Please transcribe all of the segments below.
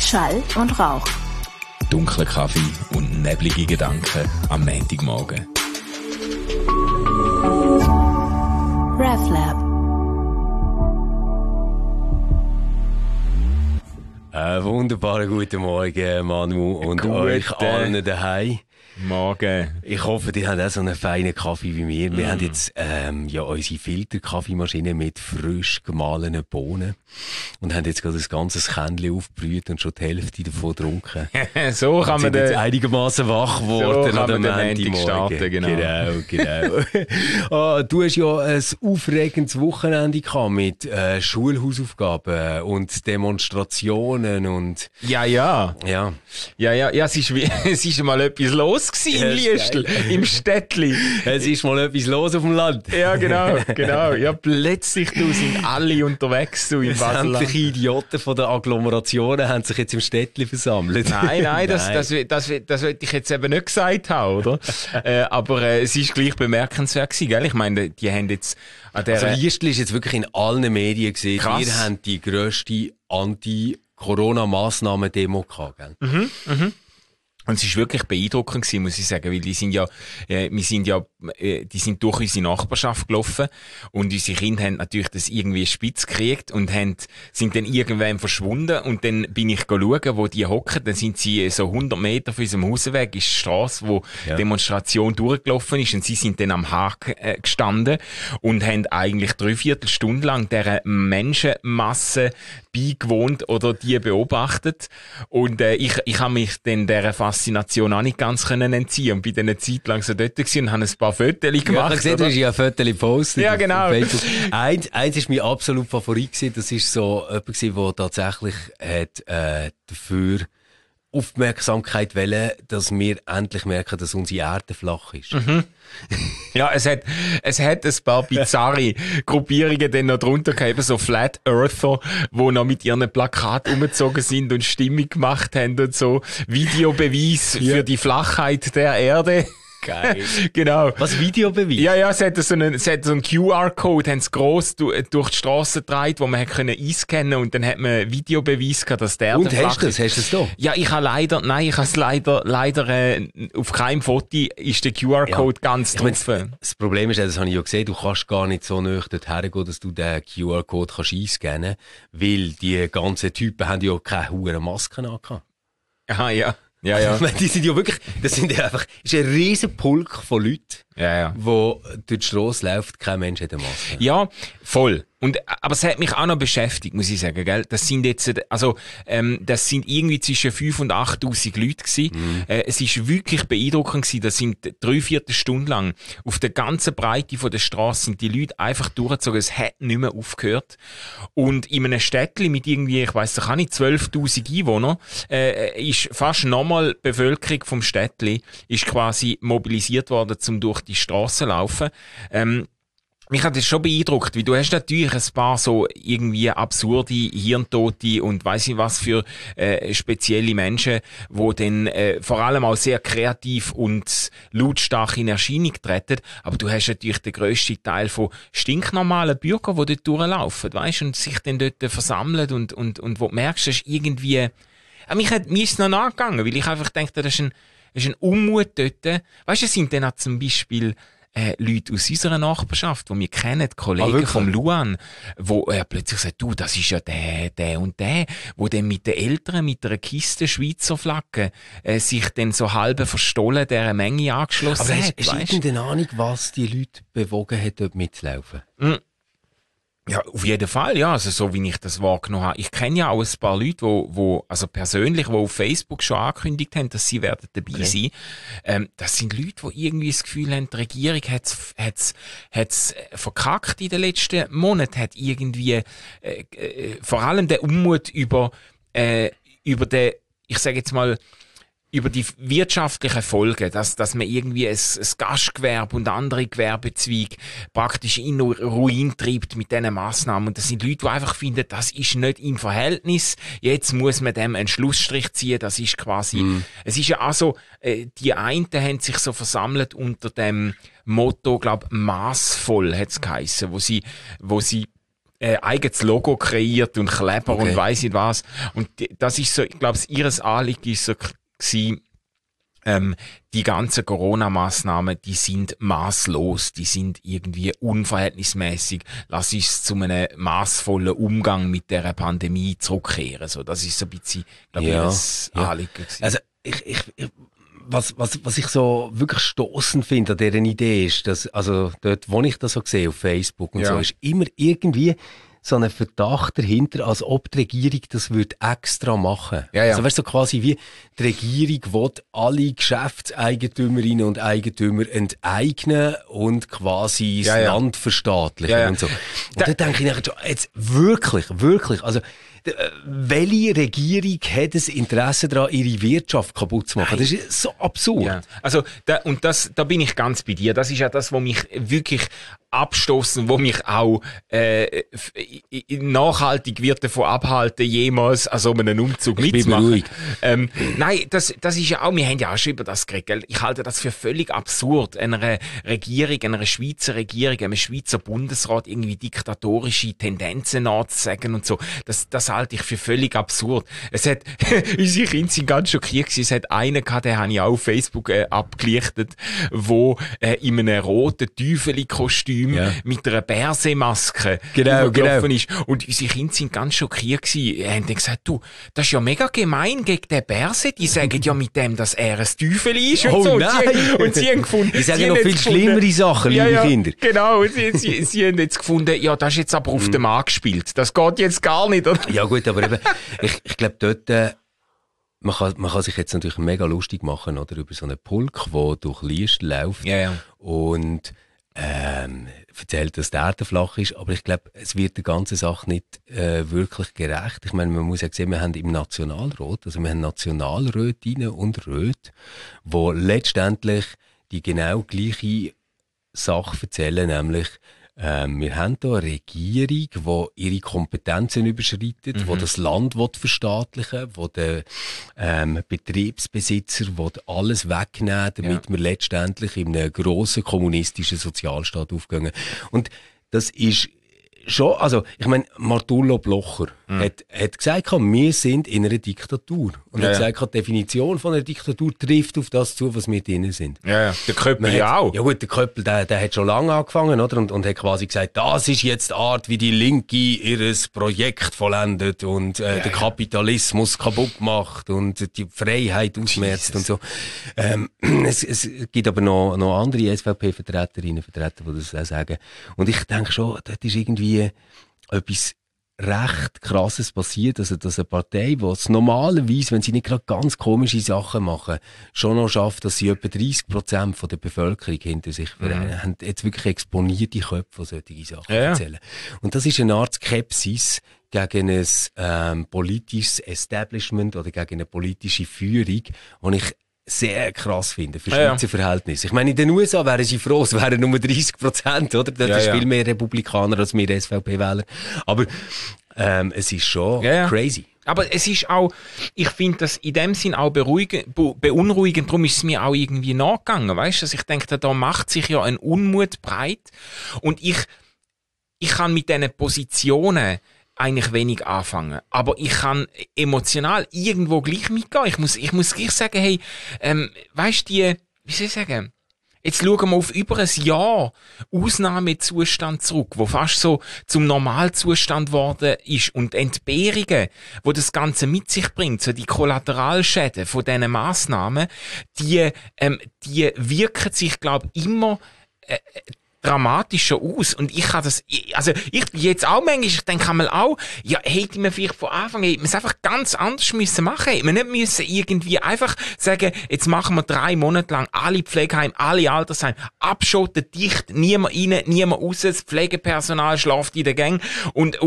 Schall und Rauch. Dunkler Kaffee und neblige Gedanken am Montagmorgen. RefLab. Einen wunderbaren guten Morgen, Manu, und euch allen daheim. Morgen. Ich hoffe, ihr habt auch so einen feinen Kaffee wie mir. Wir haben jetzt unsere Filterkaffeemaschine mit frisch gemahlenen Bohnen und haben jetzt gerade ein ganzes Kännchen aufgebrüht und schon die Hälfte davon getrunken. So kann man jetzt einigermaßen wach geworden so an dem Montag starten, genau. Du hast ja ein aufregendes Wochenende gehabt mit Schulhausaufgaben und Demonstrationen und... Ja, es ist mal etwas los gewesen in Liestl, im Städtli. Es ist mal etwas los auf dem Land. Ja, genau. Ja, plötzlich sind alle unterwegs in Basel. Sämtliche Idioten von den Agglomerationen haben sich jetzt im Städtli versammelt. Nein, das wollte ich jetzt eben nicht gesagt haben, oder? Aber es ist gleich bemerkenswert gewesen, gell? Ich meine, die haben jetzt an der... Also Liestl ist jetzt wirklich in allen Medien gesehen. Krass. Wir haben die grösste Anti-Corona-Massnahmen-Demo gehabt, gell? Und es ist wirklich beeindruckend gewesen, muss ich sagen, weil die sind durch unsere Nachbarschaft gelaufen und unsere Kinder haben natürlich das irgendwie spitz gekriegt und sind dann irgendwann verschwunden und dann bin ich schauen, wo die hocken, dann sind sie so 100 Meter von unserem Hausweg, ist die Strasse, wo die Demonstration durchgelaufen ist und sie sind dann am Haken gestanden und haben eigentlich 3/4 Stunde lang dieser Menschenmasse beigewohnt oder die beobachtet und ich habe mich dann dieser Faszination auch nicht ganz entziehen und bin dann eine Zeit lang so dort gewesen und habe ein paar Fotos gemacht. Ja, ich gesehen, du hast ja Fotos gepostet. Ja, genau. Eins ist mein absolut Favorit gewesen, das ist so jemand gewesen, der tatsächlich dafür Aufmerksamkeit wollen, dass wir endlich merken, dass unsere Erde flach ist. Ja, es hat ein paar bizarre Gruppierungen dann noch drunter gehabt, so Flat Earther, die noch mit ihren Plakaten umgezogen sind und Stimmung gemacht haben und so. Videobeweis für die Flachheit der Erde. Geil. Genau. Was, Videobeweis? Ja, es hat so einen QR-Code, haben sie gross durch die Strasse getragen, wo man einscannen konnte und dann hat man Videobeweis gehabt, dass der Und hast du es da? Ja, ich habe es leider, auf keinem Foto ist der QR-Code ganz drauf. Das Problem ist, das habe ich ja gesehen, du kannst gar nicht so nahe dorthin gehen, dass du den QR-Code einscannen kannst, weil die ganzen Typen haben ja keine hohen Masken angehabt. Aha, ja. Die sind ja wirklich, ist ein riesen Pulk von Leuten, wo durch die Strasse läuft, kein Mensch hat eine Maske. Ja, voll. Aber es hat mich auch noch beschäftigt, muss ich sagen, gell? Das sind jetzt, das sind irgendwie zwischen 5.000 und 8.000 Leute gewesen. Es ist wirklich beeindruckend gewesen. Das sind 3/4 Stunde lang auf der ganzen Breite von der Straße sind die Leute einfach durchgezogen. Es hat nicht mehr aufgehört. Und in einem Städtchen mit irgendwie, ich weiss doch auch nicht, 12.000 Einwohnern, ist fast nochmal die Bevölkerung vom Städtchen ist quasi mobilisiert worden, um durch die Straße zu laufen. Mich hat das schon beeindruckt, weil du hast natürlich ein paar so irgendwie absurde, hirntote und weiss nicht was für spezielle Menschen, die dann vor allem auch sehr kreativ und lautstark in Erscheinung treten. Aber du hast natürlich den grössten Teil von stinknormalen Bürgern, die dort durchlaufen, weißt, und sich dann dort versammeln und wo du merkst, das ist irgendwie... Mir ist es noch nachgegangen, weil ich einfach denke, das ist ein Unmut dort. Weißt du, es sind dann auch zum Beispiel Leute aus unserer Nachbarschaft, die wir kennen, Kollegen vom Luan, wo er plötzlich sagt, du, das ist ja der und der, wo dann mit den Eltern, mit einer Kiste Schweizer Flagge, sich dann so halb verstohlen dieser Menge angeschlossen hat. Aber hast du irgendeine Ahnung, was die Leute bewogen hat, dort mitzulaufen? Ja, auf jeden Fall, ja. Also, so wie ich das wahrgenommen habe. Ich kenne ja auch ein paar Leute, die persönlich, die auf Facebook schon angekündigt haben, dass sie werden dabei sein. Das sind Leute, die irgendwie das Gefühl haben, die Regierung hat's verkackt in den letzten Monaten, hat irgendwie, vor allem der Unmut über den, ich sage jetzt mal, über die wirtschaftlichen Folgen, dass man irgendwie ein Gastgewerbe und andere Gewerbezweige praktisch in Ruin treibt mit diesen Massnahmen. Und das sind Leute, die einfach finden, das ist nicht im Verhältnis. Jetzt muss man dem einen Schlussstrich ziehen. Das ist quasi, es ist ja auch so, die einen haben sich so versammelt unter dem Motto, glaub, massvoll hat's geheissen, wo sie eigenes Logo kreiert und Kleber und weiss nicht was. Und das ist so, ich glaube, ihres Anliegen ist so gewesen, die ganzen Corona-Massnahmen, die sind maßlos, die sind irgendwie unverhältnismäßig. Lass uns zu einem maßvollen Umgang mit der Pandemie zurückkehren. So, das ist so ein bisschen, glaube ich, das Anliegen gewesen. Also, was ich so wirklich stossend finde an dieser Idee ist, dass, also dort, wo ich das so sehe auf Facebook und so, ist immer irgendwie so ein Verdacht dahinter, als ob die Regierung das würde extra machen. Ja, ja. Also weißt du, so quasi wie die Regierung will alle Geschäftseigentümerinnen und Eigentümer enteignen und quasi das Land verstaatlichen und so. Und da denke ich jetzt wirklich, also welche Regierung hat ein Interesse daran, ihre Wirtschaft kaputt zu machen? Das ist so absurd. Ja. Also, da bin ich ganz bei dir. Das ist ja das, was mich wirklich abstoßen, wo mich auch nachhaltig wird davon abhalten, jemals an so einem Umzug mitzumachen. Nein, das ist ja auch, wir haben ja auch schon über das geredet. Ich halte das für völlig absurd, einer Regierung, einer Schweizer Regierung, einem Schweizer Bundesrat irgendwie diktatorische Tendenzen nachzusagen und so. Das halte ich für völlig absurd. Unsere Kinder sind ganz schockiert gewesen. Es hat einen gehabt, den habe ich auch auf Facebook abgelichtet, wo in einem roten Teufeli-Kostüm mit einer Bärseemaske gelaufen ist. Und unsere Kinder sind ganz schockiert gewesen. Die haben dann gesagt, du, das ist ja mega gemein gegen den Bärse. Die sagen ja mit dem, dass er ein Teufel ist und so. Nein. Und sie haben gefunden... Die sagen noch viel schlimmere Sachen, liebe Kinder. Genau. Und sie haben jetzt gefunden, ja, das ist jetzt aber auf den Mann gespielt. Das geht jetzt gar nicht, oder? Ja gut, aber eben, ich glaube dort... Man kann sich jetzt natürlich mega lustig machen, oder? Über so einen Pulk, der durch Liest läuft. Und erzählt, dass die Erde flach ist, aber ich glaube, es wird der ganzen Sache nicht wirklich gerecht. Ich meine, man muss ja sehen, wir haben im Nationalrat, also wir haben Nationalrätinnen und Räte, die letztendlich die genau gleiche Sache erzählen, nämlich wir haben hier eine Regierung, die ihre Kompetenzen überschreitet, die das Land verstaatlichen will, die den Betriebsbesitzer alles wegnehmen will, damit wir letztendlich in einem grossen kommunistischen Sozialstaat aufgehen. Und das ist schon, also, ich meine, Martullo Blocher hat gesagt, wir sind in einer Diktatur. Und er hat gesagt, die Definition von einer Diktatur trifft auf das zu, was wir drinnen sind. Ja, der Köppel ja auch. Ja gut, der Köppel, der hat schon lange angefangen, oder? Und hat quasi gesagt, das ist jetzt die Art, wie die Linke ihres Projekt vollendet und der Kapitalismus kaputt macht und die Freiheit ausmerzt und so. Es gibt aber noch andere SVP-Vertreterinnen und Vertreter, die das auch sagen. Und ich denke schon, das ist irgendwie etwas recht Krasses passiert, also dass eine Partei, die es normalerweise, wenn sie nicht gerade ganz komische Sachen machen, schon noch schafft, dass sie etwa 30% der Bevölkerung hinter sich vereinen, haben jetzt wirklich exponierte Köpfe, die solche Sachen erzählen. Und das ist eine Art Skepsis gegen ein politisches Establishment oder gegen eine politische Führung, die ich sehr krass finde, für Schweizer Verhältnisse. Ich meine, in den USA wären sie froh, es wären nur 30%, oder? Das ist viel mehr Republikaner als wir SVP-Wähler. Aber es ist schon crazy. Aber es ist auch, ich finde das in dem Sinn auch beunruhigend, darum ist es mir auch irgendwie nachgegangen, weißt du? Also ich denke, da macht sich ja ein Unmut breit und ich kann mit diesen Positionen eigentlich wenig anfangen. Aber ich kann emotional irgendwo gleich mitgehen. Ich muss gleich sagen, hey, weißt du, wie soll ich sagen? Jetzt schauen wir auf über ein Jahr Ausnahmezustand zurück, wo fast so zum Normalzustand geworden ist. Und Entbehrungen, wo das Ganze mit sich bringt, so die Kollateralschäden von diesen Massnahmen, die wirken sich, glaube ich, immer dramatischer aus. Und ich kann das, also ich bin jetzt auch manchmal, ich denke einmal auch, ja, hätte man vielleicht von Anfang an, hätte man es einfach ganz anders müssen machen. Hätte man nicht müssen irgendwie einfach sagen, jetzt machen wir 3 Monate lang alle Pflegeheime, alle Altersheime, abschotten, dicht, niemand rein, niemand raus, das Pflegepersonal schläft in der Gang und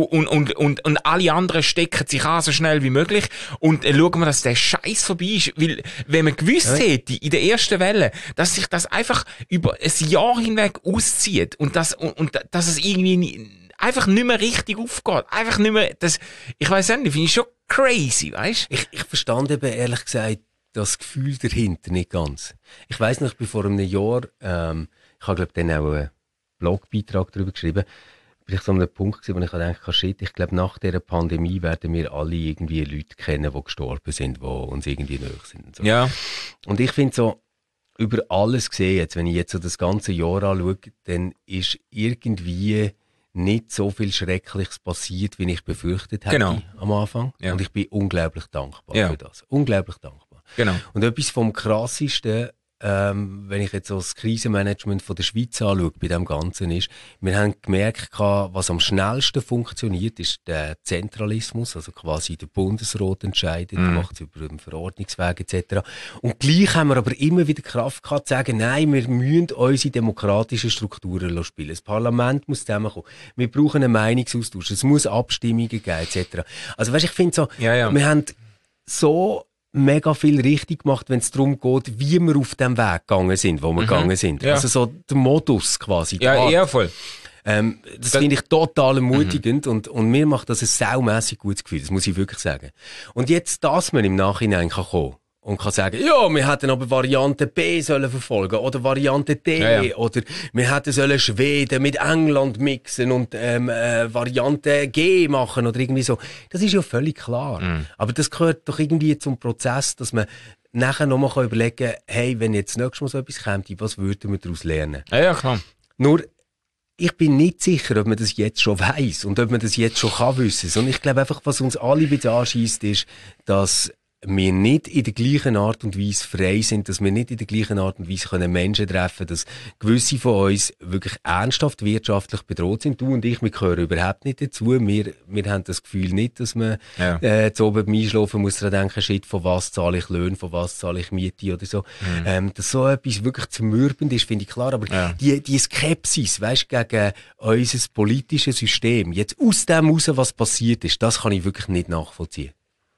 alle anderen stecken sich an so schnell wie möglich und schauen wir, dass der Scheiß vorbei ist, weil, wenn man gewusst hätte, in der ersten Welle, dass sich das einfach über ein Jahr hinweg auszieht, und dass es irgendwie einfach nicht mehr richtig aufgeht. Einfach nicht mehr, ich weiss nicht, finde ich schon crazy, weißt? Ich verstand eben ehrlich gesagt das Gefühl dahinter nicht ganz. Ich weiss noch, ich bin vor einem Jahr, ich habe glaube dann auch einen Blogbeitrag darüber geschrieben, bin ich so an einem Punkt gewesen, wo ich dachte, shit, ich glaube, nach dieser Pandemie werden wir alle irgendwie Leute kennen, die gestorben sind, die uns irgendwie nahe sind. Und so. Ja. Und ich finde so, über alles gesehen, jetzt, wenn ich jetzt so das ganze Jahr anschaue, dann ist irgendwie nicht so viel Schreckliches passiert, wie ich befürchtet hätte am Anfang. Ja. Und ich bin unglaublich dankbar für das. Unglaublich dankbar. Genau. Und etwas vom Krassesten, wenn ich jetzt so das Krisenmanagement von der Schweiz anschaue, bei dem Ganzen ist, wir haben gemerkt, was am schnellsten funktioniert, ist der Zentralismus, also quasi der Bundesrat entscheidet, macht es über den Verordnungsweg etc. Und gleich haben wir aber immer wieder Kraft gehabt, zu sagen, nein, wir müssen unsere demokratischen Strukturen spielen. Das Parlament muss zusammenkommen. Wir brauchen einen Meinungsaustausch. Es muss Abstimmungen geben etc. Also weißt, ich finde so, wir haben so mega viel richtig gemacht, wenn es darum geht, wie wir auf dem Weg gegangen sind, wo wir gegangen sind. Ja. Also so der Modus quasi. Ja, voll. Das finde ich total ermutigend und mir macht das ein saumässig gutes Gefühl, das muss ich wirklich sagen. Und jetzt, dass man im Nachhinein kann kommen und kann sagen, ja, wir hätten aber Variante B sollen verfolgen oder Variante D oder wir hätten sollen Schweden mit England mixen und Variante G machen oder irgendwie so. Das ist ja völlig klar. Aber das gehört doch irgendwie zum Prozess, dass man nachher nochmal überlegen kann, hey, wenn jetzt nächstes Mal so etwas käme, was würden wir daraus lernen? Ja, klar. Nur, ich bin nicht sicher, ob man das jetzt schon weiss und ob man das jetzt schon kann wissen. Sondern ich glaube einfach, was uns alle ein bisschen anscheisst, ist, dass wir nicht in der gleichen Art und Weise frei sind, dass wir nicht in der gleichen Art und Weise können Menschen treffen, dass gewisse von uns wirklich ernsthaft wirtschaftlich bedroht sind. Du und ich, wir gehören überhaupt nicht dazu. Wir haben das Gefühl nicht, dass man zu oben beim Einschlafen muss daran denken, shit, von was zahle ich Löhne, von was zahle ich Miete oder so. Dass so etwas wirklich zermürbend ist, finde ich klar. Aber die Skepsis, weisst, gegen unser politisches System, jetzt aus dem heraus, was passiert ist, das kann ich wirklich nicht nachvollziehen.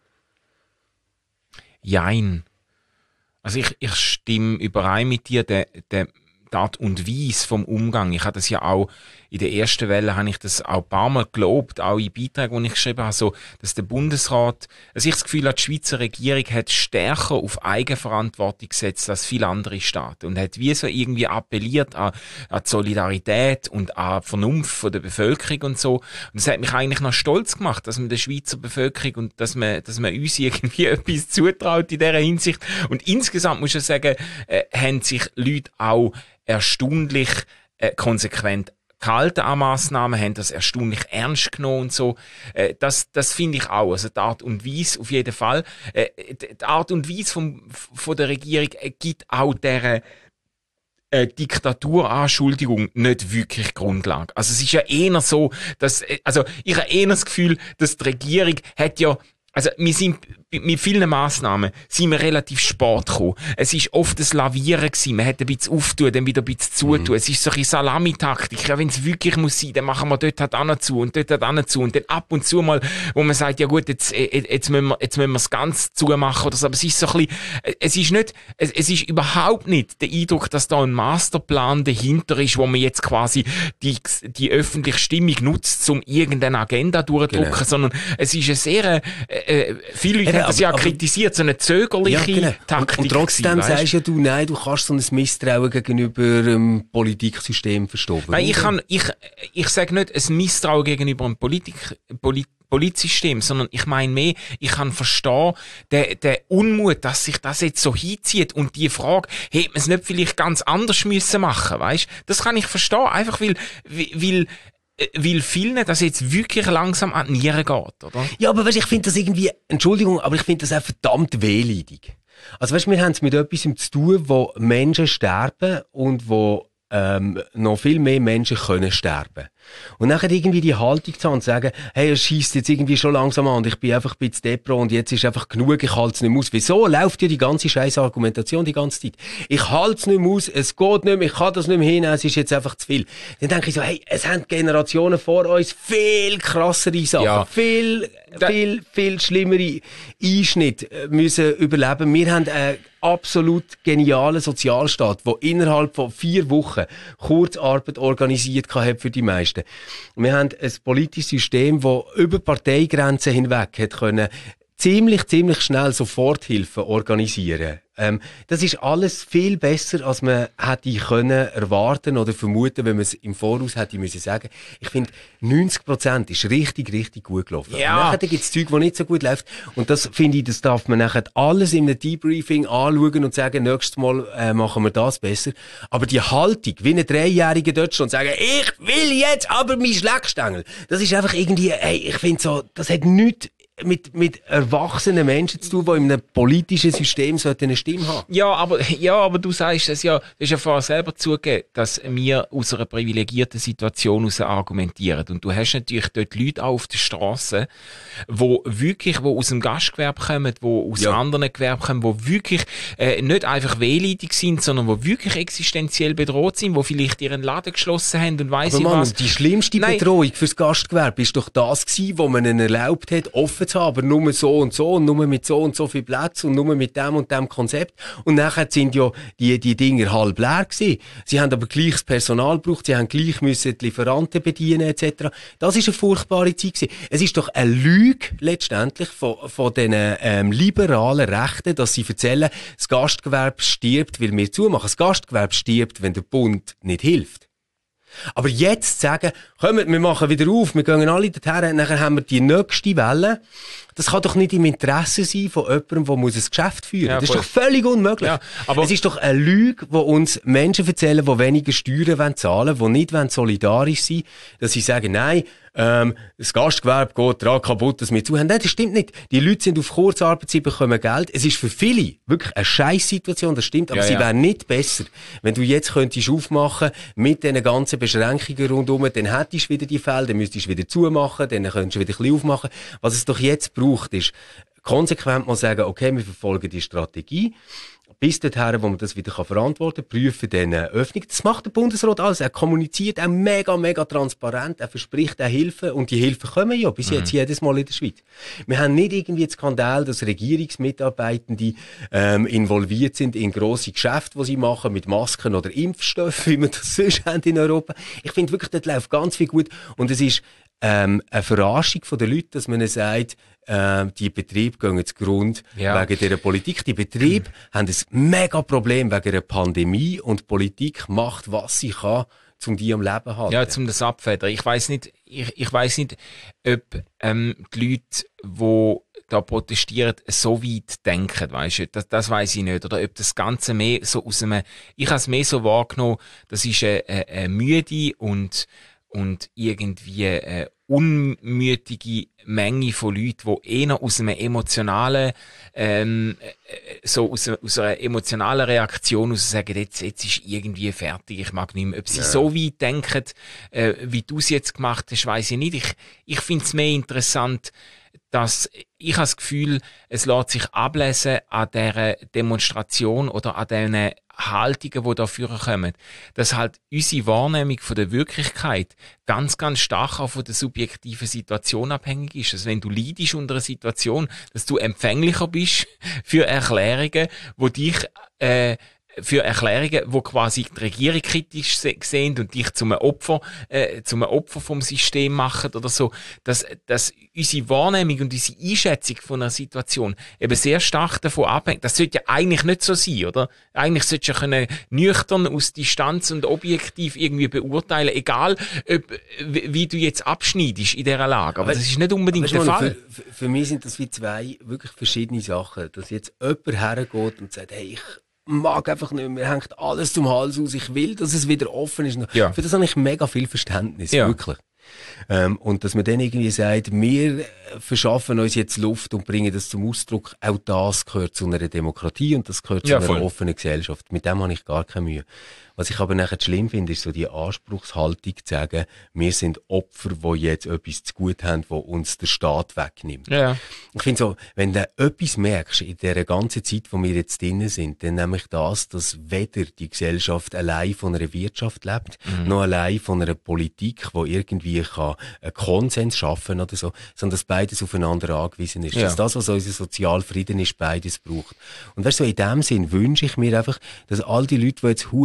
Jein. Also ich stimme überein mit dir, der Art und Weise vom Umgang. Ich habe das ja auch in der ersten Welle, habe ich das auch ein paar Mal gelobt, auch in Beiträgen, die ich geschrieben habe, so, dass der Bundesrat, also ich das Gefühl habe, die Schweizer Regierung hat stärker auf Eigenverantwortung gesetzt als viele andere Staaten und hat wie so irgendwie appelliert an die Solidarität und an die Vernunft von der Bevölkerung und so. Und das hat mich eigentlich noch stolz gemacht, dass man der Schweizer Bevölkerung und dass man uns irgendwie etwas zutraut in dieser Hinsicht. Und insgesamt muss ich sagen, haben sich Leute auch erstaunlich konsequent gehalten an Massnahmen, haben das erstaunlich ernst genommen und so. Das finde ich auch. Also die Art und Weise auf jeden Fall. Die Art und Weise von der Regierung gibt auch dieser Diktaturanschuldigung nicht wirklich Grundlage. Also es ist ja eher so, dass, also ich habe eher das Gefühl, dass die Regierung hat ja, also wir sind mit vielen Massnahmen sind wir relativ spät gekommen. Es ist oft ein Lavieren gewesen. Man hat ein bisschen auftun, dann wieder ein bisschen zutun. Es ist so eine Salamitaktik. Ja, wenn es wirklich muss sein, dann machen wir dort halt an zu und dort halt an zu. Und dann ab und zu mal, wo man sagt, ja gut, jetzt müssen wir es ganz zumachen oder so. Aber es ist so ein bisschen, es ist überhaupt nicht der Eindruck, dass da ein Masterplan dahinter ist, wo man jetzt quasi die öffentliche Stimmung nutzt, um irgendeine Agenda durchzudrücken, sondern es ist eine sehr, viele Leute das ja kritisiert, so eine zögerliche Taktik. Und trotzdem sagst ja du, nein, du kannst so ein Misstrauen gegenüber dem Politiksystem verstehen. Nein, ich sage nicht ein Misstrauen gegenüber dem Politsystem, sondern ich meine mehr, ich kann verstehen, der Unmut, dass sich das jetzt so hinzieht und die Frage, hätte man es nicht vielleicht ganz anders müssen machen, weißt? Das kann ich verstehen, einfach weil vielen das jetzt wirklich langsam an die Nieren geht, oder? Ja, aber weißt, ich finde das irgendwie, Entschuldigung, aber ich finde das auch verdammt wehleidig. Also weißt, wir haben es mit etwas zu tun, wo Menschen sterben und wo noch viel mehr Menschen können sterben. Und nachher irgendwie die Haltung zu haben und zu sagen, hey, es scheisst jetzt irgendwie schon langsam an und ich bin einfach ein bisschen depro und jetzt ist einfach genug, ich halte es nicht mehr aus. Wieso läuft ja die ganze scheiß Argumentation die ganze Zeit? Ich halte es nicht mehr aus, es geht nicht mehr, ich kann das nicht mehr hinnehmen, es ist jetzt einfach zu viel. Dann denke ich so, hey, es haben Generationen vor uns viel krassere Sachen, viel schlimmere Einschnitte müssen überleben. Wir haben absolut genialen Sozialstaat, der innerhalb von 4 Wochen Kurzarbeit organisiert hat für die meisten. Wir haben ein politisches System, das über Parteigrenzen hinweg hat können ziemlich schnell Soforthilfe organisieren. Das ist alles viel besser, als man hätte können erwarten oder vermuten, wenn man es im Voraus hätte müssen sagen. Ich finde, 90% ist richtig gut gelaufen. Ja. Und nachher gibt es Zeug, die nicht so gut läuft. Und das finde ich, das darf man nachher alles in einem Debriefing anschauen und sagen, nächstes Mal machen wir das besser. Aber die Haltung, wie ein 3-Jähriger dort schon sagen, ich will jetzt aber mein Schleckstängel. Das ist einfach irgendwie, ich finde so, das hat nichts mit erwachsenen Menschen zu tun, die in einem politischen System eine Stimme haben. Ja, aber du sagst es ja, du hast ja vorher selber zugegeben, dass wir aus einer privilegierten Situation heraus argumentieren. Und du hast natürlich dort Leute auch auf der Straße, die aus dem Gastgewerbe kommen, die aus anderen Gewerben kommen, die wirklich nicht einfach wehleidig sind, sondern die wirklich existenziell bedroht sind, die vielleicht ihren Laden geschlossen haben und weiss ich was. Die schlimmste Bedrohung fürs Gastgewerbe ist doch das gewesen, wo man ihnen erlaubt hat, offen zu haben, aber nur so und nur mit so und so viel Platz und nur mit dem und dem Konzept. Und nachher sind ja die Dinger halb leer gewesen. Sie haben aber gleich das Personal gebraucht, sie haben gleich müssen die Lieferanten bedienen etc. Das ist eine furchtbare Zeit gewesen. Es ist doch eine Lüge letztendlich von diesen liberalen Rechten, dass sie erzählen, das Gastgewerbe stirbt, weil wir zumachen. Das Gastgewerbe stirbt, wenn der Bund nicht hilft. Aber jetzt sagen, kommt, wir machen wieder auf, wir gehen alle dorthin, nachher haben wir die nächste Welle. Das kann doch nicht im Interesse sein von jemandem, der ein Geschäft führen muss. Ja, das ist doch völlig unmöglich. Ja, aber es ist doch eine Lüge, die uns Menschen erzählen, die weniger Steuern zahlen wollen, die nicht solidarisch sein wollen, dass sie sagen, nein, das Gastgewerbe geht daran kaputt, dass wir zu haben. Nein, das stimmt nicht. Die Leute sind auf Kurzarbeitszeit, bekommen Geld. Es ist für viele wirklich eine Scheisssituation, das stimmt, aber sie wäre nicht besser, wenn du jetzt könntest aufmachen mit diesen ganzen Beschränkungen rundherum, dann hättest du wieder die Fälle, dann müsstest du wieder zumachen, dann könntest du wieder ein bisschen aufmachen. Was es doch jetzt braucht, ist konsequent mal sagen, okay, wir verfolgen die Strategie, bis dorthin, wo man das wieder verantworten kann, prüfen dann Öffnung. Das macht der Bundesrat alles. Er kommuniziert auch mega transparent, er verspricht auch Hilfen und die Hilfen kommen ja bis jetzt jedes Mal in der Schweiz. Wir haben nicht irgendwie einen Skandal, dass Regierungsmitarbeitende involviert sind in grosse Geschäfte, die sie machen, mit Masken oder Impfstoffen, wie wir das sonst haben in Europa. Ich finde wirklich, dort läuft ganz viel gut und es ist eine Verarschung der Leute, dass man ihnen sagt, die Betriebe gehen zugrunde wegen dieser Politik. Die Betriebe haben ein mega Problem wegen einer Pandemie und die Politik macht, was sie kann, um die am Leben zu halten. Ja, um das abfedern. Ich weiss nicht, ob die Leute, die da protestieren, so weit denken, weisst du, das weiss ich nicht. Oder ob das Ganze mehr so aus einem, ich habe es mehr so wahrgenommen, das ist eine müde und irgendwie unmütige Menge von Leuten, die eher aus einem emotionalen, aus einer emotionalen Reaktion aus sagen, jetzt ist irgendwie fertig, ich mag nicht mehr. Ob sie so weit denken, wie du es jetzt gemacht hast, weiss ich nicht. Ich finde es mehr interessant, dass ich habe das Gefühl, es lässt sich ablesen an dieser Demonstration oder an diesen Haltungen, die da führen kommen, dass halt unsere Wahrnehmung von der Wirklichkeit ganz stark auch von der subjektiven Situation abhängig ist. Also wenn du leidest unter einer Situation, dass du empfänglicher bist für Erklärungen, wo quasi die Regierung kritisch sehen und dich zum Opfer vom System machen oder so, dass unsere Wahrnehmung und unsere Einschätzung von einer Situation eben sehr stark davon abhängt. Das sollte ja eigentlich nicht so sein, oder? Eigentlich solltest du ja können nüchtern aus Distanz und objektiv irgendwie beurteilen, egal wie du jetzt abschneidest in dieser Lage. Aber das ist nicht unbedingt der Fall. Für mich sind das wie zwei wirklich verschiedene Sachen. Dass jetzt jemand hergeht und sagt, hey, ich mag einfach nicht mehr, mir hängt alles zum Hals aus, ich will, dass es wieder offen ist. Ja. Für das habe ich mega viel Verständnis, wirklich. Und dass man dann irgendwie sagt, wir verschaffen uns jetzt Luft und bringen das zum Ausdruck, auch das gehört zu einer Demokratie und das gehört zu einer offenen Gesellschaft. Mit dem habe ich gar keine Mühe. Was ich aber nachher schlimm finde, ist so die Anspruchshaltung zu sagen, wir sind Opfer, die jetzt etwas zu gut haben, wo uns der Staat wegnimmt. Ja. Ich finde so, wenn du etwas merkst in dieser ganzen Zeit, wo wir jetzt drinnen sind, dann nämlich das, dass weder die Gesellschaft allein von einer Wirtschaft lebt, noch allein von einer Politik, die irgendwie kann einen Konsens schaffen oder so, sondern dass beides aufeinander angewiesen ist. Ja. Dass das, was unser Sozialfrieden ist, beides braucht. Und weißt du, in dem Sinn wünsche ich mir einfach, dass all die Leute, die jetzt hure frustriert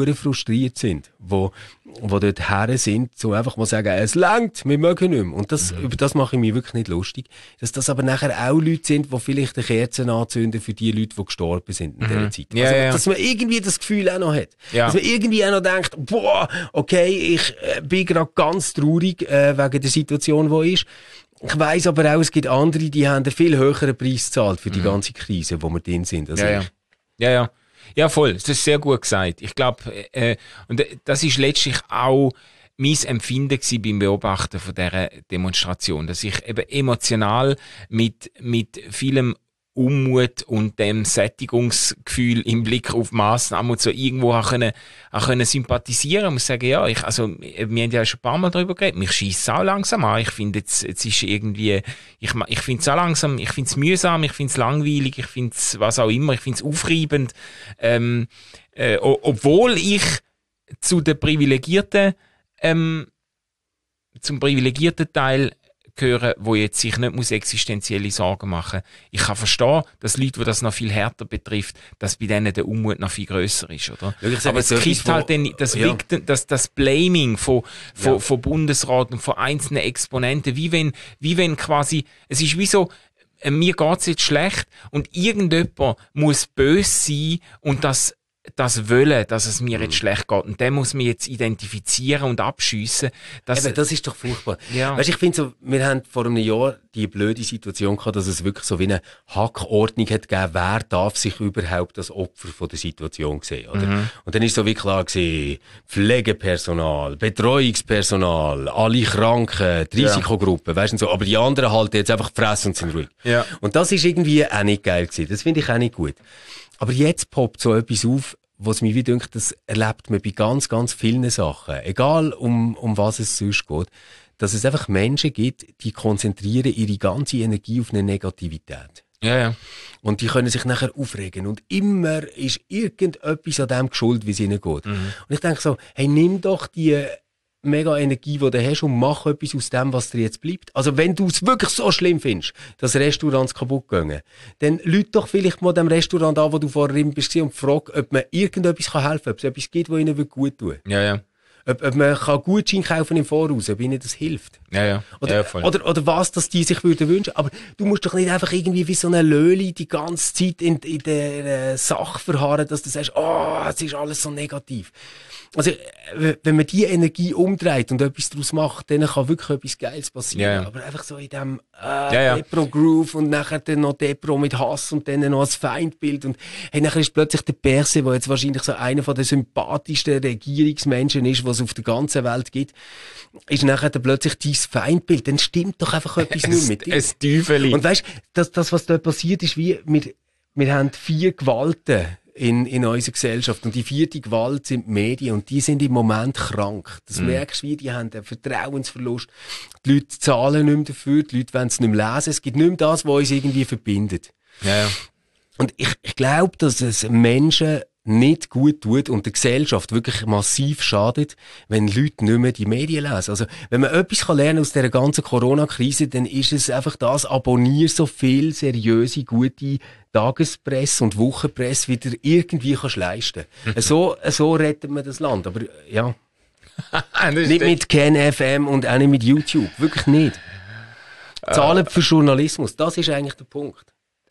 frustriert sind, wo dort her sind, so einfach mal sagen, es langt, wir mögen nicht mehr. Und über das mache ich mich wirklich nicht lustig. Dass das aber nachher auch Leute sind, die vielleicht eine Kerze anzünden für die Leute, die gestorben sind in dieser Zeit. Also, dass man irgendwie das Gefühl auch noch hat. Dass man irgendwie auch noch denkt, boah, okay, ich bin gerade ganz traurig wegen der Situation, die ist. Ich weiss aber auch, es gibt andere, die haben einen viel höheren Preis gezahlt für die ganze Krise, wo wir drin sind. Also Ja, voll. Das ist sehr gut gesagt. Ich glaube, und das ist letztlich auch mein Empfinden gewesen beim Beobachten von dieser Demonstration, dass ich eben emotional mit vielem Unmut und dem Sättigungsgefühl im Blick auf Massnahmen und so irgendwo auch können sympathisieren. Ich muss sagen, ja, wir haben ja schon ein paar Mal darüber geredet, mich scheisst es auch langsam an. Ich finde, jetzt ist irgendwie, ich finde es auch langsam, ich finde es mühsam, ich finde es langweilig, ich finde es was auch immer, ich finde es aufreibend. Obwohl ich zum privilegierten Teil gehören, wo jetzt sich nicht existenzielle Sorgen machen muss. Ich kann verstehen, dass Leute, die das noch viel härter betrifft, dass bei denen der Unmut noch viel grösser ist, oder? Aber es kippt halt dann das Blaming von Bundesrat und von einzelnen Exponenten, wie wenn quasi, es ist wie so, mir geht's jetzt schlecht und irgendjemand muss böse sein und das wollen, dass es mir jetzt schlecht geht. Und den muss man jetzt identifizieren und abschiessen. Das ist doch furchtbar. Ja. Weißt, ich finde so, wir haben vor einem Jahr die blöde Situation gehabt, dass es wirklich so wie eine Hackordnung hat gegeben, wer darf sich überhaupt als Opfer von der Situation sehen, oder? Und dann ist so wie klar gewesen, Pflegepersonal, Betreuungspersonal, alle Kranken, die Risikogruppen, weißt du so. Aber die anderen halten jetzt einfach die Fresse und sind ruhig. Ja. Und das ist irgendwie auch nicht geil gewesen. Das finde ich auch nicht gut. Aber jetzt poppt so etwas auf, was mich wie dünkt, das erlebt man bei ganz, ganz vielen Sachen. Egal um was es sonst geht. Dass es einfach Menschen gibt, die konzentrieren ihre ganze Energie auf eine Negativität. Ja. Und die können sich nachher aufregen. Und immer ist irgendetwas an dem geschuldet, wie es ihnen geht. Und ich denke so, hey, nimm doch die mega Energie, die du hast und mach etwas aus dem, was dir jetzt bleibt. Also wenn du es wirklich so schlimm findest, dass Restaurants kaputt gehen, dann lüt doch vielleicht mal dem Restaurant an, wo du vorher bist und frag, ob man irgendetwas helfen kann, ob es etwas gibt, was ihnen gut tut. Ja. Ob man Gutschein kaufen im Voraus, ob ihnen das hilft. Ja. Oder was, dass die sich würden wünschen. Aber du musst doch nicht einfach irgendwie wie so eine Löli die ganze Zeit in der Sache verharren, dass du sagst, es ist alles so negativ. Also, wenn man die Energie umdreht und etwas daraus macht, dann kann wirklich etwas Geiles passieren. Aber einfach so in dem Depro-Groove und nachher dann noch Depro mit Hass und dann noch als Feindbild. Und hey, nachher ist plötzlich der Perse, der jetzt wahrscheinlich so einer der sympathischsten Regierungsmenschen ist, was es auf der ganzen Welt gibt, ist nachher dann plötzlich dein Feindbild. Dann stimmt doch einfach etwas nicht mit dir. Ein Teufeli. Und weißt du, das, was da passiert, ist wie, wir haben 4 Gewalten in unserer Gesellschaft. Und die 4. Gewalt sind die Medien. Und die sind im Moment krank. Das merkst du, wie die haben einen Vertrauensverlust. Die Leute zahlen nicht mehr dafür. Die Leute wollen es nicht mehr lesen. Es gibt nicht mehr das, was uns irgendwie verbindet. Ja. Und ich glaube, dass es Menschen nicht gut tut und der Gesellschaft wirklich massiv schadet, wenn Leute nicht mehr die Medien lesen. Also, wenn man etwas lernen aus dieser ganzen Corona-Krise, dann ist es einfach das, abonnier so viel seriöse, gute Tagespresse und Wochenpresse, wie du irgendwie kannst leisten. So rettet man das Land. Aber ja, nicht mit KenFM und auch nicht mit YouTube. Wirklich nicht. Zahlen für Journalismus, das ist eigentlich der Punkt.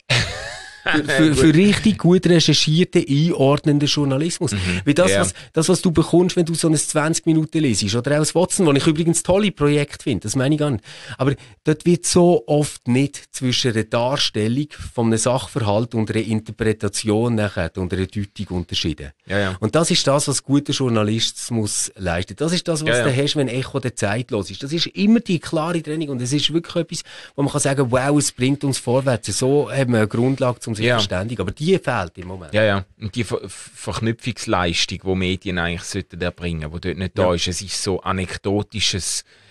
Für richtig gut recherchierten, einordnenden Journalismus. Wie das, was du bekommst, wenn du so ein 20 Minuten lesest. Oder auch das Watson, was ich übrigens tolle Projekt finde. Das meine ich gar nicht. Aber dort wird so oft nicht zwischen der Darstellung von einem Sachverhalt und einer Interpretation nachher und einer Deutung unterschieden. Ja. Und das ist das, was guter Journalismus leistet. Das ist das, was du hast, wenn Echo der Zeit los ist. Das ist immer die klare Trennung. Und es ist wirklich etwas, wo man kann sagen, wow, es bringt uns vorwärts. So haben wir eine Grundlage, um sich verständigen. Aber die fehlt im Moment. Ja. Und die Verknüpfungsleistung, die Medien eigentlich sollten erbringen, die dort nicht da ist. Es ist so anekdotische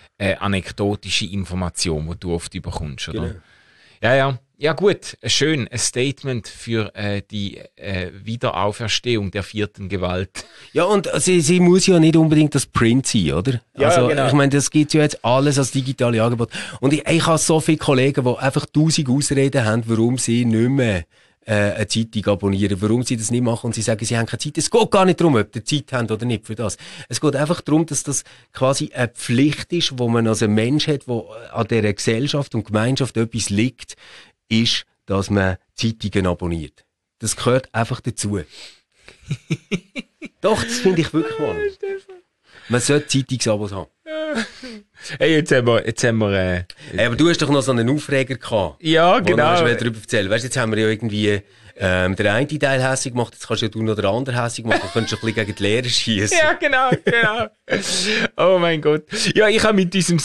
Information, die du oft bekommst, oder? Genau. Ja gut, schön, ein Statement für die Wiederauferstehung der 4. Gewalt. Ja, und sie muss ja nicht unbedingt das Print sein, oder? Ja, also, genau. Ich meine, das gibt ja jetzt alles als digitale Angebot. Und ich habe so viele Kollegen, die einfach 1000 Ausreden haben, warum sie nicht mehr eine Zeitung abonnieren, warum sie das nicht machen und sie sagen, sie haben keine Zeit. Es geht gar nicht darum, ob ihr Zeit habt oder nicht für das. Es geht einfach darum, dass das quasi eine Pflicht ist, wo man als ein Mensch hat, wo an dieser Gesellschaft und Gemeinschaft etwas liegt, ist, dass man Zeitungen abonniert. Das gehört einfach dazu. Doch, das finde ich wirklich mal. Man sollte Zeitungsabos haben. Hey, jetzt haben wir Hey, aber du hast doch noch so einen Aufreger gehabt. Ja, genau. Wo du darüber erzählen. Weißt du, jetzt haben wir ja irgendwie, der eine Teil hässig gemacht, jetzt kannst ja du noch den anderen hässig machen, dann könntest du ein bisschen gegen die Lehrer schiessen. Ja, genau. Oh mein Gott. Ja, ich habe mit unserem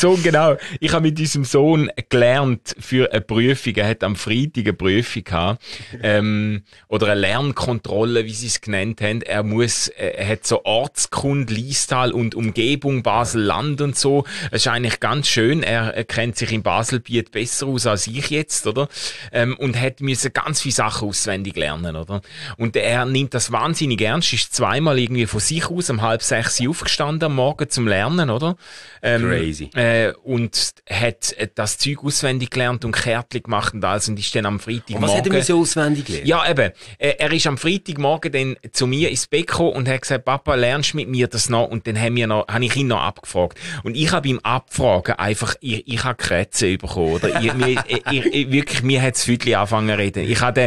Sohn gelernt für eine Prüfung. Er hat am Freitag eine Prüfung gehabt, oder eine Lernkontrolle, wie sie es genannt haben. Er hat so Ortskunde, Liestal und Umgebung, Basel-Land und so. Das ist eigentlich ganz schön. Er kennt sich im Baselbiet besser aus als ich jetzt, oder? Und müssen ganz viele Sachen auswendig lernen, oder? Und er nimmt das wahnsinnig ernst, ist zweimal irgendwie von sich aus um 5:30 aufgestanden am Morgen zum Lernen, oder? Crazy. Und hat das Zeug auswendig gelernt und Kärtchen gemacht und alles und ist dann am Freitagmorgen... Was hat er so auswendig gelernt? Ja, eben. Er ist am Freitagmorgen dann zu mir ins Bett gekommen und hat gesagt, Papa, lernst mit mir das noch? Und dann habe ich ihn noch abgefragt. Und ich habe ihm abfragen einfach, ich habe Krätze bekommen, oder? Wirklich, mir hat das Füdli angefangen zu reden. Ich hatte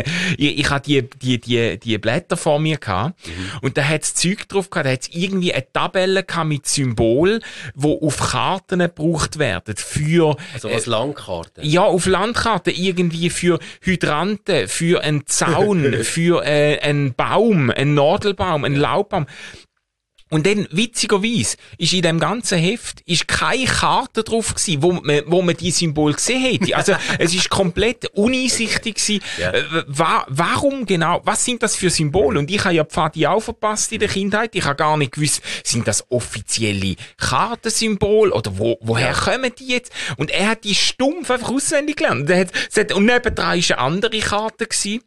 die Blätter vor mir gehabt, und da hat es Zeug drauf gehabt, da hat es irgendwie eine Tabelle gehabt mit Symbolen, die auf Karten gebraucht werden. Für, also als Landkarten? Ja, auf Landkarten irgendwie für Hydranten, für einen Zaun, für einen Baum, einen Nadelbaum, einen Laubbaum. Und dann, witzigerweise, ist in dem ganzen Heft keine Karte drauf gewesen, wo man die Symbole gesehen hätte. Also, es ist komplett uneinsichtig gewesen. Ja. Warum genau? Was sind das für Symbole? Und ich habe ja Pfadi auch verpasst in der Kindheit. Ich habe gar nicht gewusst, sind das offizielle Kartensymbole? Oder woher kommen die jetzt? Und er hat die stumpf einfach auswendig gelernt. Und nebendran war eine andere Karte gewesen,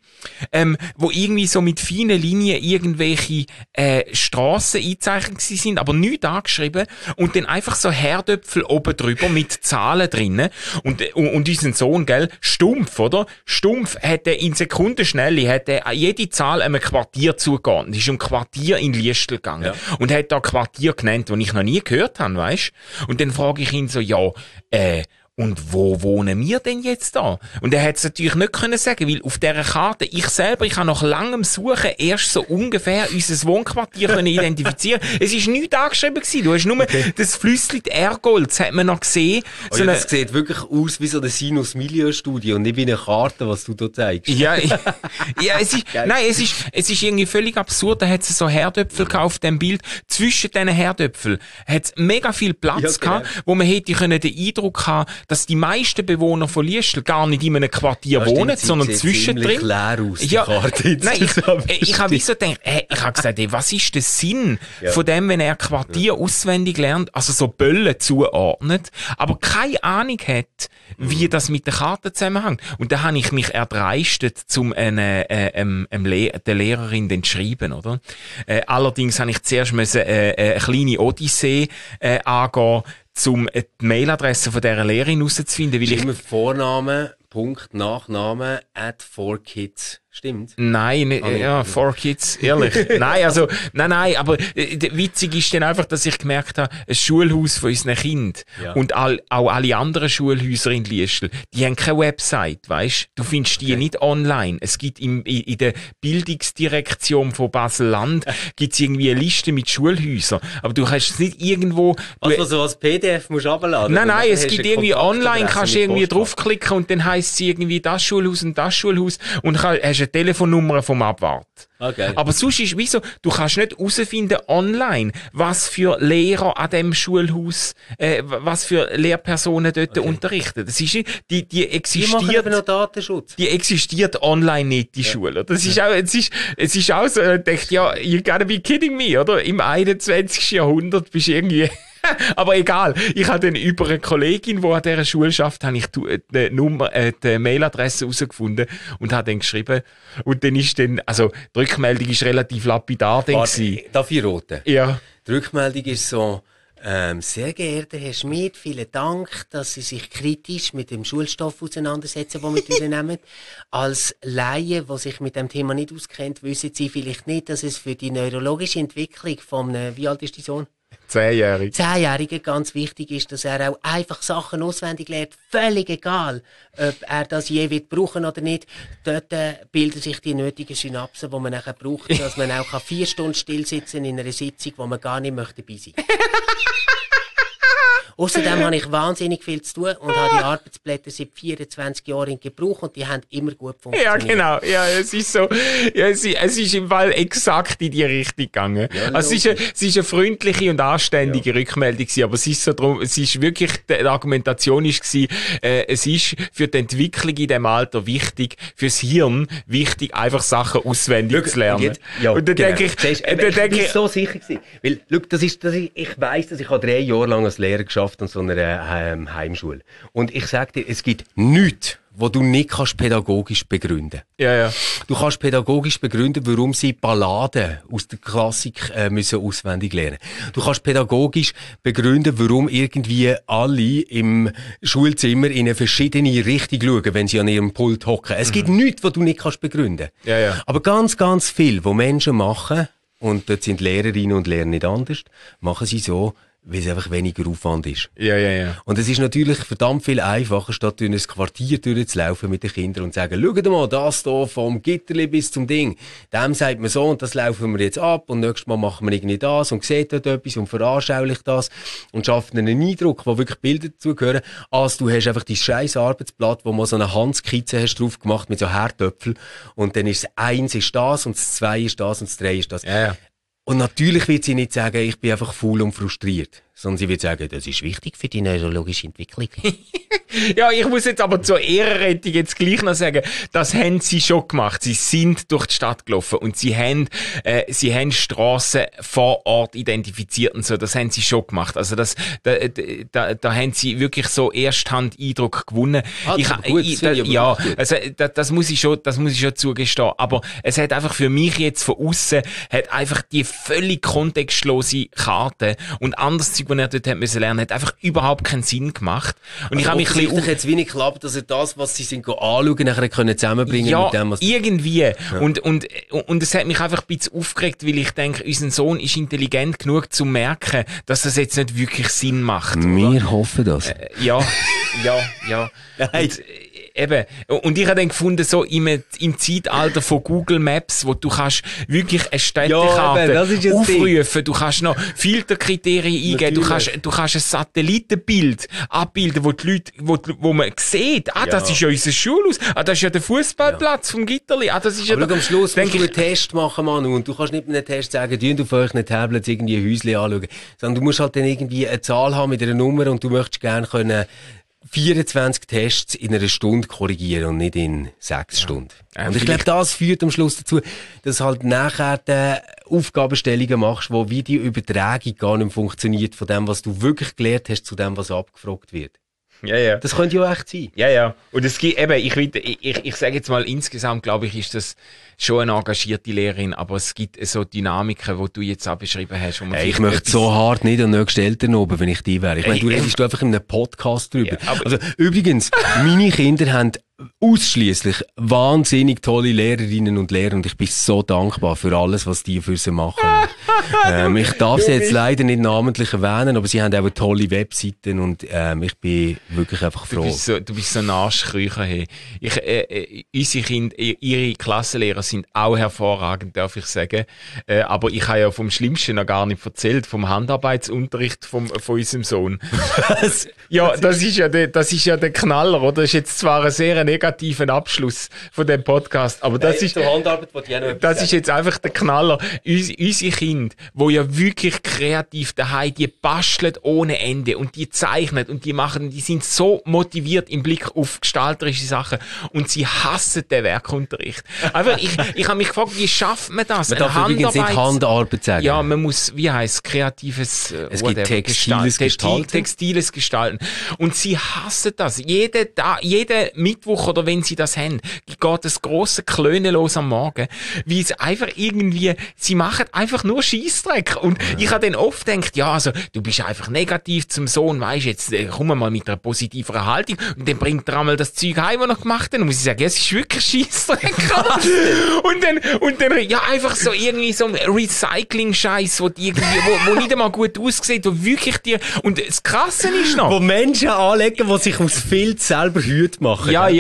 wo irgendwie so mit feinen Linien irgendwelche Strassen eingezeichnet sind, aber nichts angeschrieben, und dann einfach so Herdöpfel oben drüber mit Zahlen drinnen, und unser Sohn, gell, stumpf, oder? Stumpf hat er in Sekundenschnelle, hat er jede Zahl einem Quartier zugeordnet. Ist um Quartier in Liestl gegangen. Ja. Und hat da Quartier genannt, das ich noch nie gehört habe, weisst? Und dann frage ich ihn so, ja, und wo wohnen wir denn jetzt da? Und er hat es natürlich nicht können sagen, weil auf dieser Karte, ich habe nach langem Suchen erst so ungefähr unser Wohnquartier können identifizieren. Es ist nichts angeschrieben gewesen. Du hast nur das Flüsschen Ergold, das hat man noch gesehen. Oh ja, das sieht wirklich aus wie so eine Sinus-Milieu-Studie und nicht wie eine Karte, was du da zeigst. Ja, es ist irgendwie völlig absurd. Da hat es so Herdöpfel gehabt auf dem Bild. Zwischen diesen Herdöpfeln hat es mega viel Platz gehabt, wo man hätte können den Eindruck haben, dass die meisten Bewohner von Liestl gar nicht in einem Quartier wohnen, sondern zwischendrin. Leer aus, die Karte jetzt. Nein, ich habe so gedacht, ich habe gesagt, was ist der Sinn von dem, wenn er Quartier auswendig lernt, also so Böllen zuordnet, aber keine Ahnung hat, wie das mit der Karte zusammenhängt. Und da habe ich mich erdreistet, der Lehrerin dann zu schreiben, oder? Allerdings habe ich zuerst eine kleine Odyssee angehen, um die Mailadresse von dieser Lehrerin herauszufinden. Weil immer Vorname, Punkt, Nachname, @4kids. Stimmt? Nein, ja, 4Kids, ehrlich. Nein, aber witzig ist dann einfach, dass ich gemerkt habe, ein Schulhaus von unseren Kindern und auch alle anderen Schulhäuser in Liestl, die haben keine Website, weisst? Du findest die nicht online. Es gibt in der Bildungsdirektion von Basel-Land gibt's irgendwie eine Liste mit Schulhäusern, aber du kannst es nicht irgendwo... Also so als PDF musst du runterladen? Nein, es gibt irgendwie online, kannst du irgendwie draufklicken und dann heisst es irgendwie das Schulhaus und das Schulhaus und hast eine Telefonnummer vom Abwart. Okay. Aber sonst ist wieso, du kannst nicht herausfinden online, was für Lehrer an dem Schulhaus, was für Lehrpersonen dort unterrichten. Das ist nicht, die existiert. Die machen aber noch Datenschutz. Die existiert online nicht, die Schule. Das ist auch, es ist auch so, ich dachte, ja, you gotta be kidding me, oder? Im 21. Jahrhundert bist du irgendwie, aber egal. Ich habe dann über eine Kollegin, die an dieser Schule schafft, habe ich die Mailadresse herausgefunden und habe dann geschrieben. Und dann ist dann, also, die Rückmeldung ist relativ lapidar. Darf ich roten? Ja. Die Rückmeldung ist so, Sehr geehrter Herr Schmid, vielen Dank, dass Sie sich kritisch mit dem Schulstoff auseinandersetzen, den wir durchnehmen. Als Laie, der sich mit dem Thema nicht auskennt, wissen Sie vielleicht nicht, dass es für die neurologische Entwicklung von wie alt ist die Sohn? 10-Jährigen ganz wichtig ist, dass er auch einfach Sachen auswendig lernt. Völlig egal, ob er das je wird brauchen oder nicht. Dort bilden sich die nötigen Synapsen, die man nachher braucht, dass man auch 4 Stunden still sitzen in einer Sitzung, wo man gar nicht möchte dabei sein. Außerdem habe ich wahnsinnig viel zu tun und habe die Arbeitsblätter seit 24 Jahren in Gebrauch und die haben immer gut funktioniert. Ja, genau. Ja, es ist so. Ja, es ist im Fall exakt in die Richtung gegangen. Ja, also es ist eine freundliche und anständige Rückmeldung gewesen, aber es ist so drum, es ist wirklich, die Argumentation ist gewesen, es ist für die Entwicklung in dem Alter wichtig, fürs Hirn wichtig, einfach Sachen auswendig zu lernen. Und dann denke ich, ich bin so sicher gewesen. Weil, ich weiss, dass ich 3 Jahre lang als Lehrer geschafft an so einer Heimschule. Und ich sag dir, es gibt nichts, wo du nicht kannst pädagogisch begründen. Ja. Du kannst pädagogisch begründen, warum sie Balladen aus der Klassik müssen auswendig lernen. Du kannst pädagogisch begründen, warum irgendwie alle im Schulzimmer in eine verschiedene Richtung schauen, wenn sie an ihrem Pult hocken. Es gibt nichts, was du nicht kannst begründen. Ja. Aber ganz, ganz viel, was Menschen machen, und dort sind Lehrerinnen und Lehrer nicht anders, machen sie so, weil es einfach weniger Aufwand ist. Ja. Und es ist natürlich verdammt viel einfacher, statt durch ein Quartier durchzulaufen mit den Kindern und zu sagen, schaut mal, das hier vom Gitterli bis zum Ding. Dem sagt man so und das laufen wir jetzt ab und nächstes Mal machen wir irgendwie das und sieht dort etwas und veranschaulicht das und schafft einen Eindruck, wo wirklich Bilder dazugehören, als du hast einfach dein scheiß Arbeitsblatt, wo man so eine Handskizze hast drauf gemacht mit so Herdöpfel und dann ist das 1 ist das und das 2 ist das und das 3 ist das. Ja. Und natürlich wird sie nicht sagen, ich bin einfach faul und frustriert, sondern sie wird sagen, das ist wichtig für die neurologische Entwicklung. Ja, ich muss jetzt aber zur Ehrenrettung jetzt gleich noch sagen, das haben sie schon gemacht. Sie sind durch die Stadt gelaufen und sie haben Strassen vor Ort identifiziert und so. Das haben sie schon gemacht. Also da haben sie wirklich so Ersthand-Eindruck gewonnen. Das muss ich schon zugestehen. Aber es hat einfach für mich jetzt von außen hat einfach die völlig kontextlose Karte und anderes Zeug, was er dort hat müssen lernen, hat einfach überhaupt keinen Sinn gemacht. Und also ich habe mich jetzt wenig geklappt, dass er das, was sie sind anschauen, nachher können zusammenbringen mit dem, was irgendwie. Ja. Und es hat mich einfach ein bisschen aufgeregt, weil ich denke, unser Sohn ist intelligent genug zu merken, dass das jetzt nicht wirklich Sinn macht. Wir hoffen das. Ja. Und ich habe dann gefunden, so im Zeitalter von Google Maps, wo du kannst wirklich eine Städtekarte aufrufen, du kannst noch Filterkriterien eingeben, du kannst ein Satellitenbild abbilden, wo die Leute, wo man sieht, das ist ja unser Schulhaus, das ist ja der Fußballplatz vom Gitterli, das ist ja aber am Schluss musst du einen Test machen, Manu, und du kannst nicht mit einem Test sagen, du auf euch Tablets irgendwie ein Häuschen anschauen, sondern du musst halt dann irgendwie eine Zahl haben mit einer Nummer und du möchtest gerne können 24 Tests in einer Stunde korrigieren und nicht in 6 Stunden. Und ich glaube, das führt am Schluss dazu, dass halt nachher Aufgabenstellungen machst, wo wie die Übertragung gar nicht funktioniert von dem, was du wirklich gelernt hast, zu dem, was abgefragt wird. Ja. Das könnte ja echt sein. Ja. Und es gibt eben, ich sage jetzt mal, insgesamt glaube ich, ist das schon eine engagierte Lehrerin, aber es gibt so Dynamiken, die du jetzt auch beschrieben hast. Ich möchte so hart nicht an nächsten Eltern oben, wenn ich die wäre. Ich meine, du redest einfach in einem Podcast drüber. Ja, also, übrigens, meine Kinder haben ausschliesslich wahnsinnig tolle Lehrerinnen und Lehrer und ich bin so dankbar für alles, was die für sie machen. Ich darf sie jetzt leider nicht namentlich erwähnen, aber sie haben auch tolle Webseiten und ich bin wirklich einfach froh. Du bist so ein Arschkriecher. Hey. Unsere Kinder, ihre Klassenlehrer sind auch hervorragend, darf ich sagen. Aber ich habe ja vom Schlimmsten noch gar nicht erzählt, vom Handarbeitsunterricht von unserem Sohn. Was? Ja, das ist ja der Knaller, oder? Das ist jetzt zwar ein sehr negativen Abschluss von dem Podcast, aber das ist jetzt einfach der Knaller. Unsere Kinder, die ja wirklich kreativ daheim, die basteln ohne Ende und die zeichnen und die sind so motiviert im Blick auf gestalterische Sachen und sie hassen den Werkunterricht. Einfach, ich habe mich gefragt, wie schafft man das? Man darf übrigens nicht Handarbeit sagen. Ja, man muss, wie heisst kreatives es gibt textiles Gestalten. Textiles Gestalten. Und sie hassen das. Jeden Mittwoch oder wenn sie das haben, geht das grosse Klönen los am Morgen, weil es einfach irgendwie, sie machen einfach nur Scheissdreck. Und ich habe dann oft gedacht, ja, also, du bist einfach negativ zum Sohn, weisst, jetzt komm mal mit einer positiveren Haltung und dann bringt er einmal das Zeug heim, was er gemacht hat, und muss ich sagen, ja, es ist wirklich Scheissdreck. und dann, ja, einfach so irgendwie so ein Recycling-Scheiß, wo nicht einmal gut aussieht, wo wirklich dir, und das Krasse ist noch, wo Menschen anlegen, die sich aus Filz selber Hüte machen. Ja.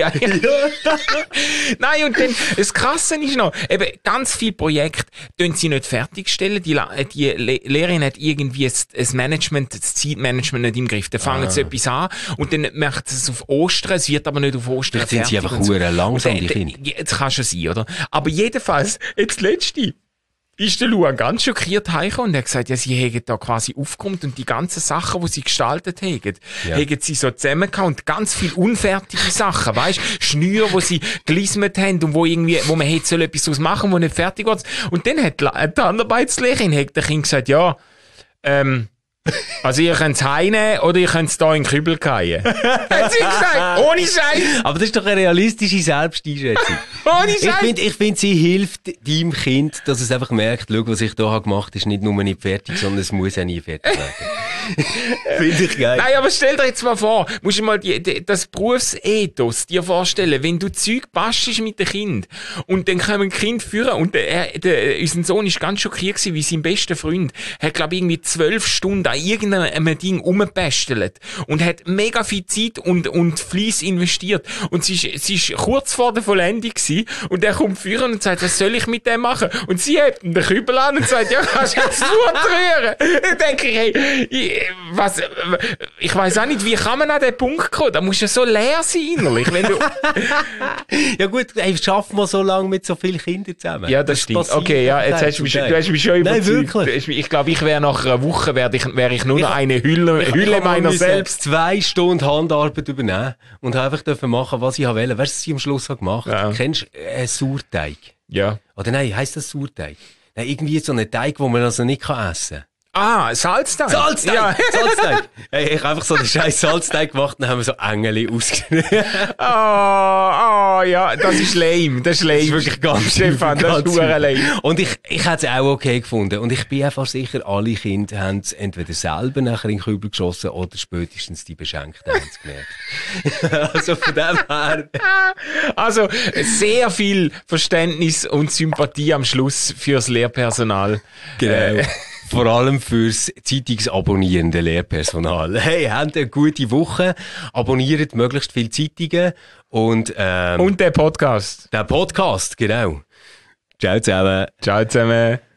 Nein, und dann, das Krasse ist noch, eben, ganz viele Projekte tun sie nicht fertigstellen. Die Lehrerin hat irgendwie das Management, das Zeitmanagement nicht im Griff. Dann fangen sie etwas an und dann macht es auf Ostern, es wird aber nicht auf Ostern fertig. Sind sie einfach verdammt langsam, die Kinder. Das kann schon sein, oder? Aber jedenfalls, jetzt letzte, ist der Luan ganz schockiert heimgekommen und er hat gesagt, ja, sie hätten da quasi aufgekommen und die ganzen Sachen, die sie gestaltet hätten, hätten sie so zusammengehauen und ganz viele unfertige Sachen, weisst, Schnüre, die sie gelismet haben und wo man hätte so etwas draus machen, wo nicht fertig wird. Und dann hat die Handarbeitslehrerin der Kind gesagt, ja, also ihr könnt es heimnehmen oder ihr könnt es da in den Kübel fallen. Hat sie gesagt, ohne Scheiß. Aber das ist doch eine realistische Selbsteinschätzung. Ohne Scheiß. Ich finde, sie hilft deinem Kind, dass es einfach merkt, schau, was ich da gemacht habe, ist nicht nur nicht fertig, sondern es muss auch nie fertig werden. Finde ich geil. Nein, aber stell dir jetzt mal vor, musst du mal das Berufsethos dir vorstellen, wenn du Zeug bastest mit dem Kind und dann kommen Kind führen und unser Sohn ist ganz schockiert gewesen, wie sein bester Freund hat, glaube ich, irgendwie 12 Stunden an irgendeinem Ding rumbastelt und hat mega viel Zeit und Fleiss investiert und sie ist kurz vor der Vollendung gewesen und er kommt führen und sagt, was soll ich mit dem machen? Und sie hebt den Kübel an und sagt, ja, kannst du jetzt Blut rühren? Dann denke ich, hey, ich weiss auch nicht, wie kann man an den Punkt kommen? Da musst du ja so leer sein innerlich, wenn du... Ja gut, ey, schaffen wir so lange mit so vielen Kindern zusammen. Ja, das stimmt. Okay, ja, jetzt hast du hast mich schon überzeugt. Nein, wirklich. Ich glaube, ich wäre nach einer Woche wäre ich nur noch eine Hülle meiner selbst. 2 Stunden Handarbeit übernehmen und einfach dürfen machen, was ich wollte. Weißt du, was ich am Schluss habe gemacht? Ja. Kennst du Sauerteig? Ja. Oder nein, heisst das Sauerteig? Nein, irgendwie so einen Teig, den man also nicht essen kann. Ah, Salzteig. Salzteig! Ja. Salzteig! Hey, ich habe einfach so einen scheiß Salzteig gemacht und dann haben wir so Engel ausgeschnitten. Ja, das ist lame. Das ist lame. Das ist wirklich ganz Stefan, das ist lame. Und ich hätte es auch okay gefunden. Und ich bin einfach sicher, alle Kinder haben es entweder selber nachher in den Kübel geschossen oder spätestens die Beschenkten haben es gemerkt. Also von dem her. Also, sehr viel Verständnis und Sympathie am Schluss fürs Lehrpersonal. Genau. Vor allem fürs zeitungsabonnierende Lehrpersonal. Hey, habt eine gute Woche. Abonniert möglichst viele Zeitungen und den Podcast. Den Podcast, genau. Ciao zusammen. Ciao zusammen.